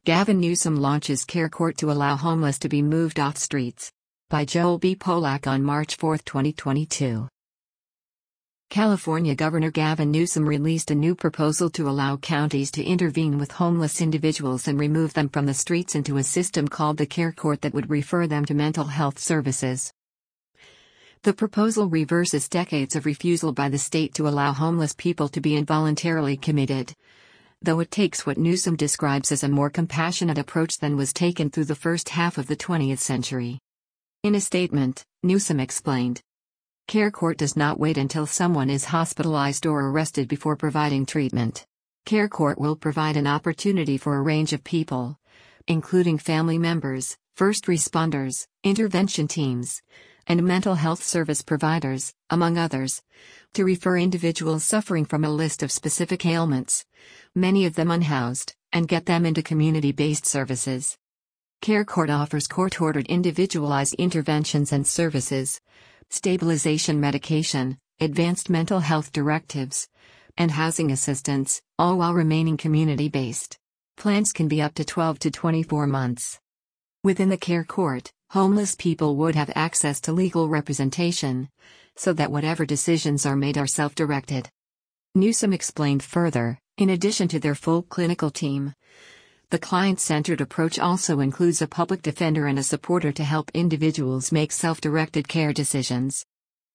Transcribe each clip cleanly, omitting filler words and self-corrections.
Gavin Newsom launches Care Court to allow homeless to be moved off streets. By Joel B. Polak on March 4, 2022. California Governor Gavin Newsom released a new proposal to allow counties to intervene with homeless individuals and remove them from the streets into a system called the Care Court that would refer them to mental health services. The proposal reverses decades of refusal by the state to allow homeless people to be involuntarily committed, though it takes what Newsom describes as a more compassionate approach than was taken through the first half of the 20th century. In a statement, Newsom explained, "Care Court does not wait until someone is hospitalized or arrested before providing treatment. Care Court will provide an opportunity for a range of people, including family members, first responders, intervention teams, and mental health service providers, among others, to refer individuals suffering from a list of specific ailments, many of them unhoused, and get them into community-based services. Care Court offers court-ordered individualized interventions and services, stabilization medication, advanced mental health directives, and housing assistance, all while remaining community-based. Plans can be up to 12 to 24 months. Within the Care Court, homeless people would have access to legal representation, so that whatever decisions are made are self-directed." Newsom explained further, in addition to their full clinical team, the client-centered approach also includes a public defender and a supporter to help individuals make self-directed care decisions.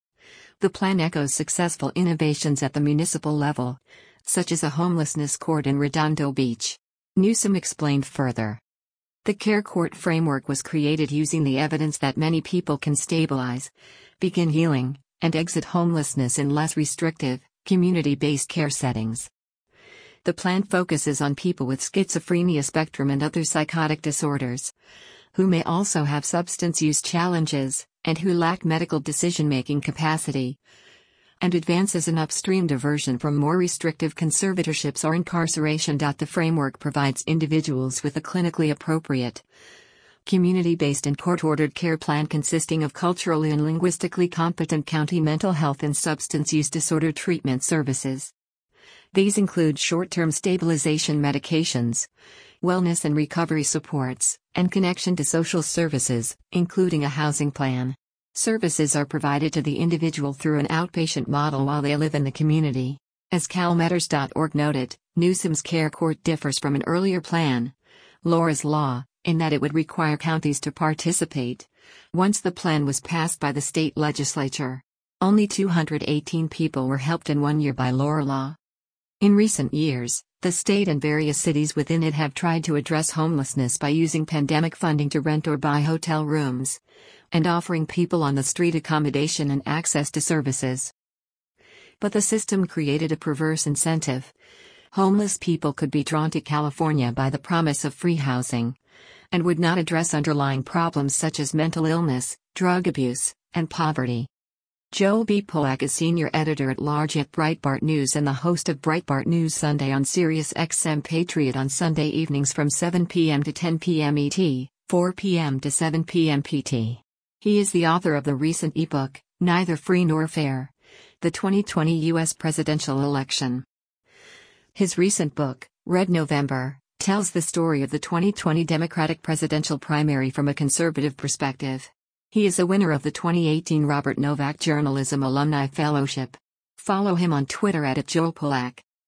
The plan echoes successful innovations at the municipal level, such as a homelessness court in Redondo Beach. Newsom explained further, "The Care Court framework was created using the evidence that many people can stabilize, begin healing, and exit homelessness in less restrictive, community-based care settings. The plan focuses on people with schizophrenia spectrum and other psychotic disorders, who may also have substance use challenges, and who lack medical decision-making capacity, and advances an upstream diversion from more restrictive conservatorships or incarceration. The framework provides individuals with a clinically appropriate, community-based and court-ordered care plan consisting of culturally and linguistically competent county mental health and substance use disorder treatment services. These include short-term stabilization medications, wellness and recovery supports, and connection to social services, including a housing plan. Services are provided to the individual through an outpatient model while they live in the community." As CalMatters.org noted, Newsom's Care Court differs from an earlier plan, Laura's Law, in that it would require counties to participate. Once the plan was passed by the state legislature, only 218 people were helped in 1 year by Laura Law. In recent years, the state and various cities within it have tried to address homelessness by using pandemic funding to rent or buy hotel rooms, and offering people on the street accommodation and access to services. But the system created a perverse incentive. Homeless people could be drawn to California by the promise of free housing, and would not address underlying problems such as mental illness, drug abuse, and poverty. Joel B. Polak is senior editor-at-large at Breitbart News and the host of Breitbart News Sunday on Sirius XM Patriot on Sunday evenings from 7 p.m. to 10 p.m. ET, 4 p.m. to 7 p.m. PT. He is the author of the recent ebook, Neither Free Nor Fair: The 2020 U.S. Presidential Election. His recent book, Red November, tells the story of the 2020 Democratic presidential primary from a conservative perspective. He is a winner of the 2018 Robert Novak Journalism Alumni Fellowship. Follow him on Twitter @JoelPolak.